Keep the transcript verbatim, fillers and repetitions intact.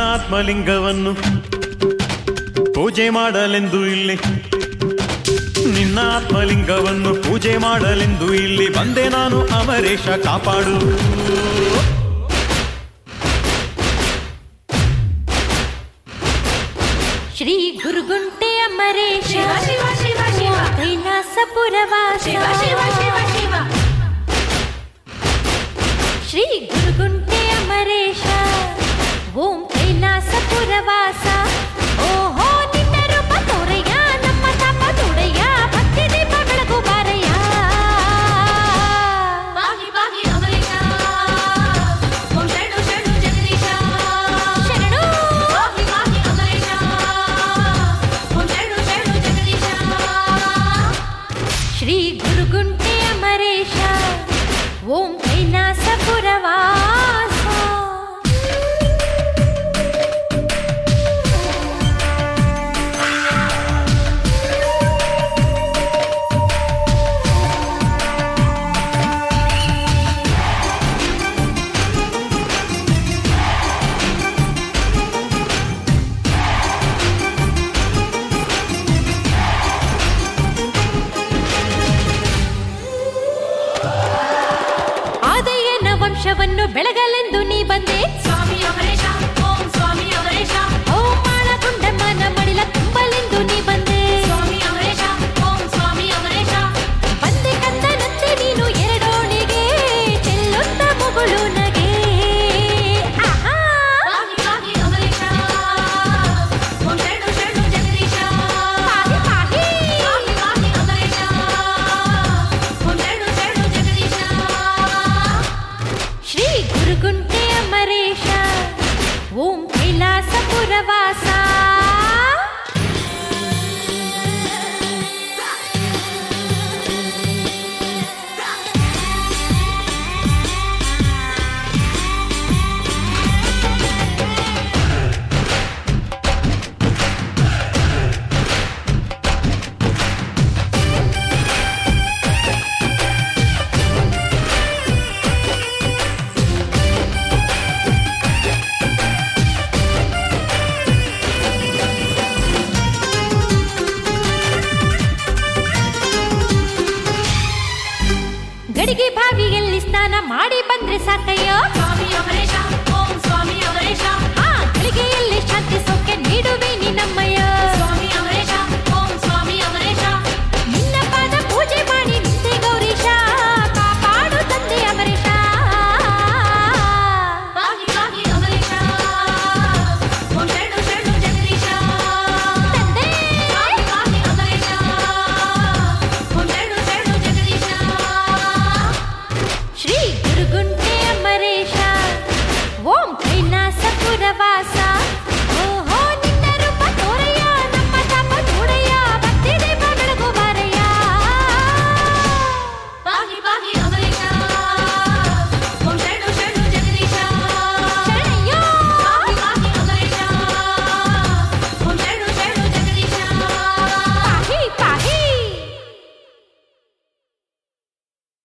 ಆತ್ಮಲಿಂಗವನ್ನು ಪೂಜೆ ಮಾಡಲೆಂದು ಇಲ್ಲಿ ನಿನ್ನ ಆತ್ಮಲಿಂಗವನ್ನು ಪೂಜೆ ಮಾಡಲೆಂದು ಇಲ್ಲಿ ಬಂದೆ ನಾನು ಅಮರೇಶ ಕಾಪಾಡು. ಶ್ರೀ ಗುರುಗುಂಟೆ ಅಮರೇಶ ಕೈಲಾಸಪುರವಾಸ ಶ್ರೀ ಗುರುಗುಂಟೆ ಅಮರೇಶ ಓಂ ಕೈಲಾಸಪುರವಾಸ. ಓಹೋ ನಿನ್ನ ರೂಪ ತೋರಯ್ಯ ನಮ್ಮ ತಾಪ ತೋಡಯ್ಯ ಭಕ್ತಿ ದೀಪ ಬೆಳಗು ಬಾರಯ್ಯ. ಬಾಗಿ ಬಾಗಿ ಅಮರೇಶ ಓಂ ಶರಣು ಶರಣು ಜಗದೀಶ ಶರಣು ಬಾಗಿ ಬಾಗಿ ಅಮರೇಶ ಓಂ ಶರಣು ಶರಣು ಜಗದೀಶ. ಶ್ರೀ ಗುರುಗುಂಟೆ ಅಮರೇಶ ಓಂ ಕೈಲಾಸಪುರವಾಸ. ಆದಯ್ಯನ ವಂಶವನ್ನು ಬೆಳಗಲೆಂದು ನೀ ಬಂದೆ ಸ್ವಾಮಿ ಅಮರೇಶ ಓಂ ಸ್ವಾಮಿ ಅಮರೇಶ ಓಂ ಮಾಳಗುಂಡಮ್ಮನ ಮಡಿಲ ತುಂಬಲೆಂದು ನೀ ಬಂದೆ ಸ್ವಾಮಿ ಅಮರೇಶ ಓಂ ಸ್ವಾಮಿ ಅಮರೇಶ. ಬಂದೆ ಕಂದನಂತೆ ನೀನು ಎರಡೋಣಿಗೆ ಚೆಲ್ಲುತ್ತ ಮುಗುಳು ನಗೆ. ಆಹಾ ಬಾಗಿ ಬಾಗಿ ಅಮರೇಶ ಓಂ ಶರಣು ಶರಣು ಜಗದೀಶ ಪಾಹಿ ಪಾಹಿ ಬಾಗಿ ಬಾಗಿ ಅಮರೇಶ ಓಂ ಶರಣು ಶರಣು ಜಗದೀಶ. ಶ್ರೀ ಗುರುಗುಂಟೆ ಅಮರೇಶ ಓಂ ಕೈಲಾಸಪುರವಾಸ. ಗಡಿಗೆ ಬಾವಿಯಲ್ಲಿ ಸ್ನಾನ ಮಾಡಿ ಬಂದ್ರೆ ಸಾಕಯ್ಯ. ಸ್ವಾಮಿ ಅಮರೇಶ ಓಂ ಸ್ವಾಮಿ ಅಮರೇಶ ಆ ಗಳಿಗೆಯಲ್ಲಿ ಶಾಂತಿ ಸೌಖ್ಯ ನೀಡುವೆ ನೀನಮ್ಮಯ್ಯ.